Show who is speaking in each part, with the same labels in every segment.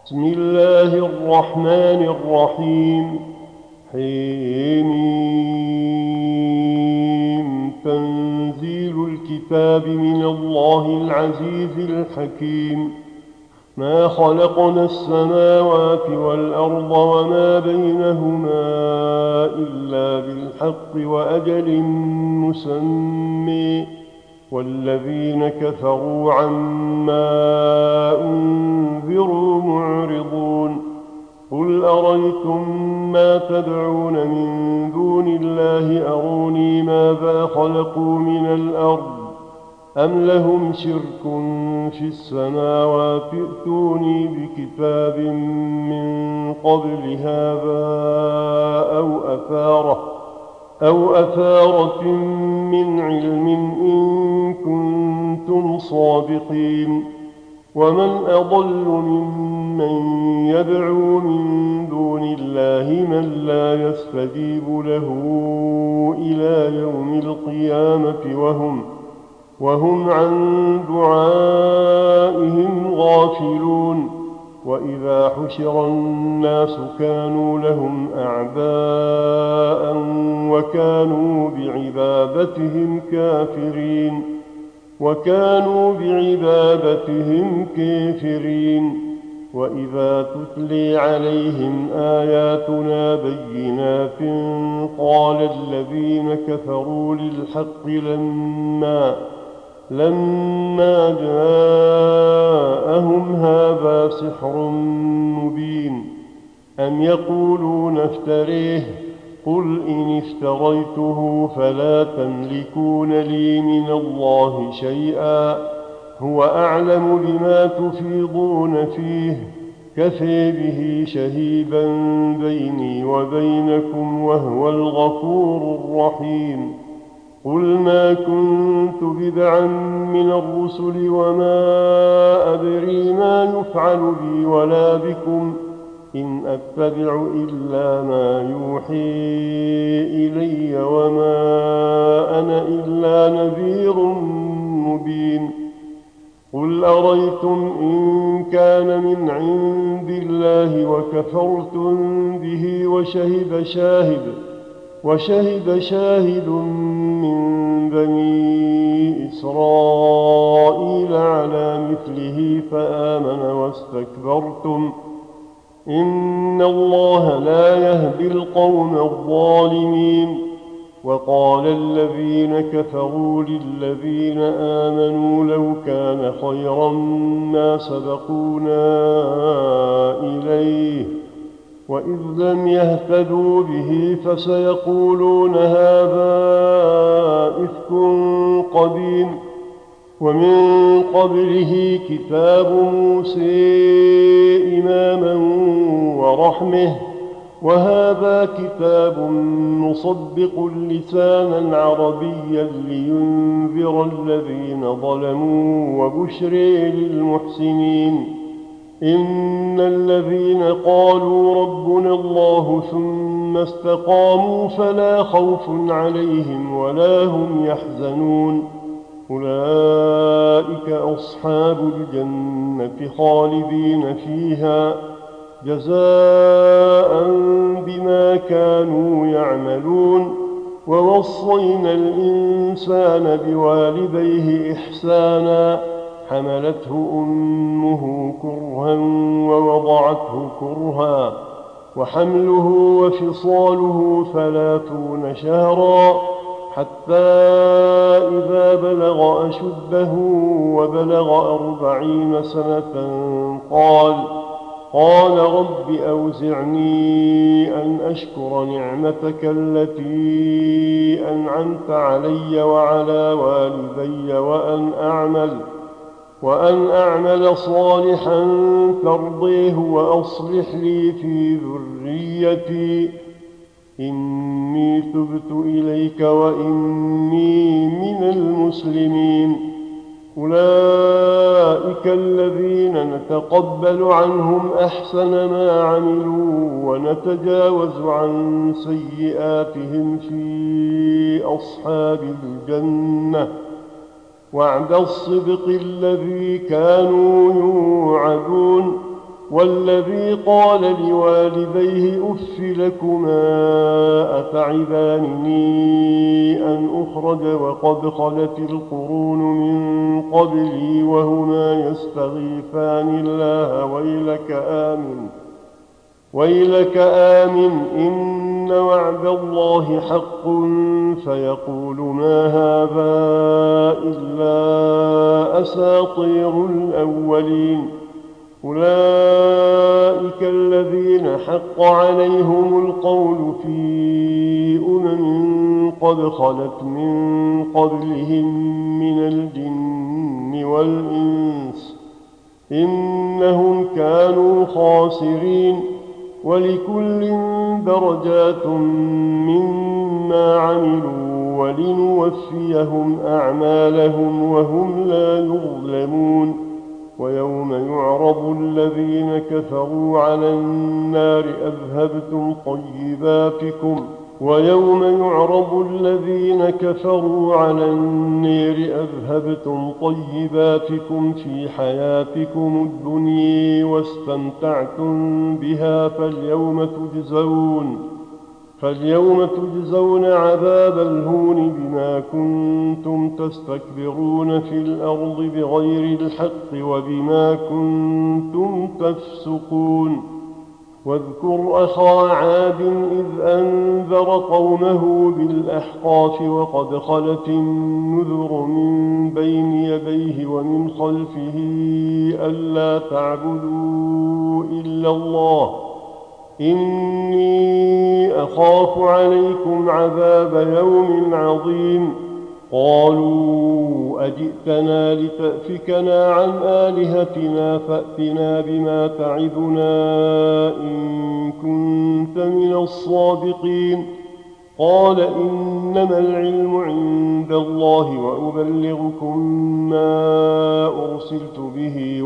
Speaker 1: بسم الله الرحمن الرحيم. حميم. تنزيل الكتاب من الله العزيز الحكيم. ما خلقنا السماوات والأرض وما بينهما إلا بالحق وأجل مسمى، والذين كفروا عما أنذروا معرضون. قل أريتم ما تدعون من دون الله أروني ماذا خلقوا من الأرض أم لهم شرك في السماوات ائتوني بكتاب من قبل هذا أو أثارة من علم إن كنتم صادقين. ومن أضل ممن يدعو من دون الله من لا يستجيب له إلى يوم القيامة وهم عن دعائهم غافلون. وإذا حشر الناس كانوا لهم أعداء وكانوا بعبادتهم كافرين. وإذا تتلي عليهم آياتنا بينات قال الذين كفروا للحق لما جاءهم هذا سحر مبين. أم يقولون افتريه؟ قل إن افتريته فلا تملكون لي من الله شيئا، هو أعلم بما تفيضون فيه، كفى به شهيدا بيني وبينكم وهو الغفور الرحيم. قل ما كنت بدعا من الرسل وما أدري ما يفعل بي ولا بكم، إن أتبع إلا ما يوحي إلي وما أنا إلا نذير مبين. قل أريتم إن كان من عند الله وكفرتم به وشهد شاهد من بني إسرائيل على مثله فآمن واستكبرتم، إن الله لا يهدي القوم الظالمين. وقال الذين كفروا للذين آمنوا لو كان خيرا ما سبقونا إليه، وإذ لم يهتدوا به فسيقولون هذا إفك قديم. ومن قبله كتاب موسى إماما ورحمة، وهذا كتاب مصدق لسانا عربيا لينذر الذين ظلموا وبشر للمحسنين. إن الذين قالوا ربنا الله ثم استقاموا فلا خوف عليهم ولا هم يحزنون، أولئك أصحاب الجنة خالدين فيها جزاء بما كانوا يعملون. ووصينا الإنسان بوالديه إحسانا، حملته أمه كرها ووضعته كرها، وحمله وفصاله 30 شهرا، حتى إذا بلغ أشده وبلغ 40 سنة قال رب أوزعني أن أشكر نعمتك التي أنعمت علي وعلى والدي وأن أعمل صالحا ترضيه وأصلح لي في ذريتي إني تبت إليك وإني من المسلمين. أولئك الذين نتقبل عنهم أحسن ما عملوا ونتجاوز عن سيئاتهم في أصحاب الجنة، وعد الصدق الذي كانوا يوعدون. والذي قال لوالديه أف لكما أتعدانني أن أخرج وقد خلت القرون من قبلي وهما يستغيثان الله ويلك آمن إن وعد الله حق فيقول ما هذا إلا أساطير الأولين أولئك الذين حق عليهم القول في قد خلت من قبلهم من الجن والإنس إنهم كانوا خاسرين ولكل درجات مما عملوا ولنوفيهم أعمالهم وهم لا يظلمون ويوم يعرض الذين كفروا على النار أذهبتم طيباتكم في حياتكم الدنيا واستمتعتم بها فاليوم تجزون عذاب الهون بما كنتم تستكبرون في الأرض بغير الحق وبما كنتم تفسقون واذكر أخا عاد إذ أنذر قومه بالأحقاف وقد خلت النذر من بين يديه ومن خلفه ألا تعبدوا إلا الله إني أخاف عليكم عذاب يوم عظيم قالوا أجئتنا لتأفكنا عن آلهتنا فأتنا بما تعدنا إن كنت من الصادقين قال إنما العلم عند الله وأبلغكم ما أرسلت به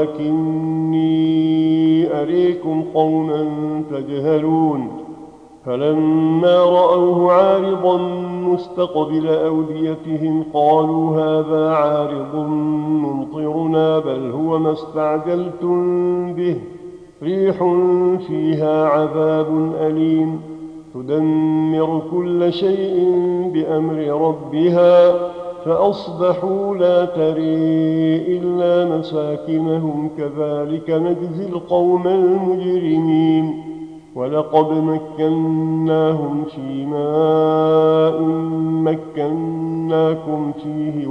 Speaker 1: ولكني أريكم قوما تجهلون فلما رأوه عارضا مستقبل أوديتهم قالوا هذا عارض ممطرنا بل هو ما استعجلتم به ريح فيها عذاب أليم تدمر كل شيء بأمر ربها فأصبحوا لا تري إلا مساكنهم كذلك نجزي القوم المجرمين ولقد مكناهم في ماء مكناكم فيه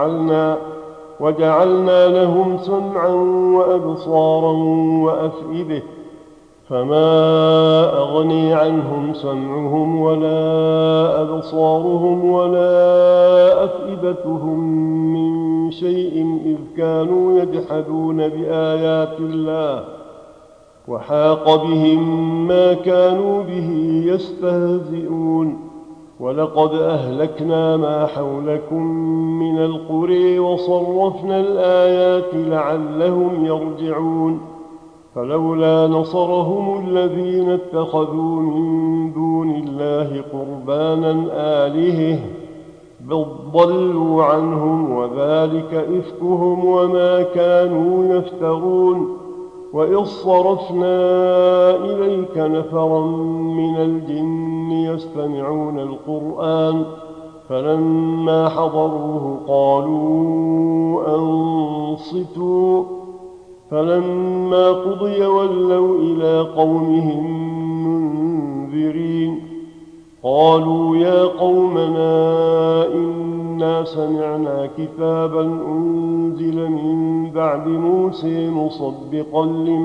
Speaker 1: وجعلنا لهم سمعا وأبصارا وأفئدة فما أغني عنهم سمعهم ولا أبصارهم ولا أفئدتهم من شيء إذ كانوا يجحدون بآيات الله وحاق بهم ما كانوا به يستهزئون ولقد أهلكنا ما حولكم من القرى وصرفنا الآيات لعلهم يرجعون فلولا نصرهم الذين اتخذوا من دون الله قربانا آلهة بل ضلوا عنهم وذلك إفكهم وما كانوا يفترون وإذ صرفنا إليك نفرا من الجن يستمعون القرآن فلما حضروه قالوا أنصتوا فلما قضي ولوا إلى قومهم منذرين قالوا يا قومنا إنا سمعنا كتابا أنزل من بعد موسى مصدقا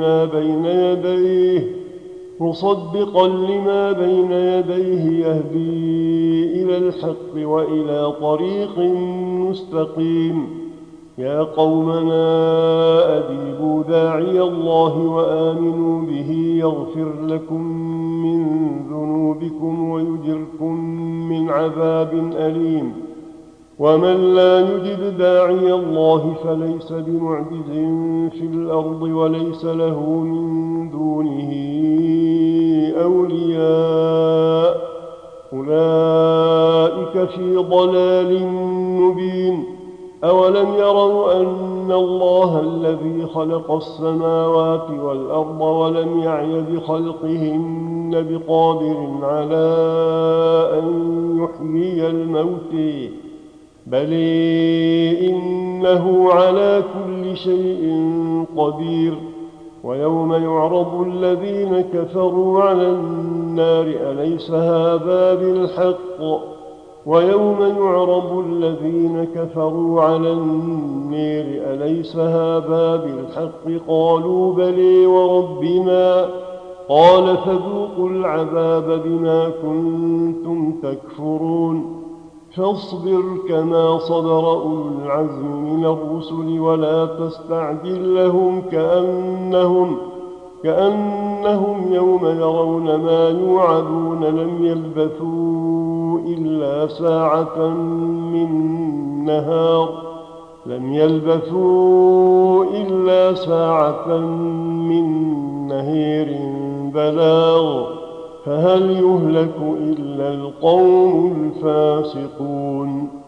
Speaker 1: لما بين يديه يهدي إلى الحق وإلى طريق مستقيم يا قومنا أجيبوا داعي الله وآمنوا به يغفر لكم من ذنوبكم ويجركم من عذاب أليم ومن لا يجب داعي الله فليس بمعجز في الأرض وليس له من دونه أولياء أولئك في ضلال مبين أولم يروا أن أن الله الذي خلق السماوات والأرض ولم يعي بخلقهن بقادر على أن يحيي الموتى بل إنه على كل شيء قدير. ويوم يعرض الذين كفروا على النار أليس هذا بالحق ويوم يعرض الذين كفروا على النار أليس هذا بالحق قالوا بلي وربنا قال فذوقوا العذاب بما كنتم تكفرون. فاصبر كما صبر أولو العزم من الرسل ولا تستعجل لهم كأنهم يوم يرون ما يوعدون لم يلبثوا إلا ساعة من نهار بلاغ فهل يهلك إلا القوم الفاسقون.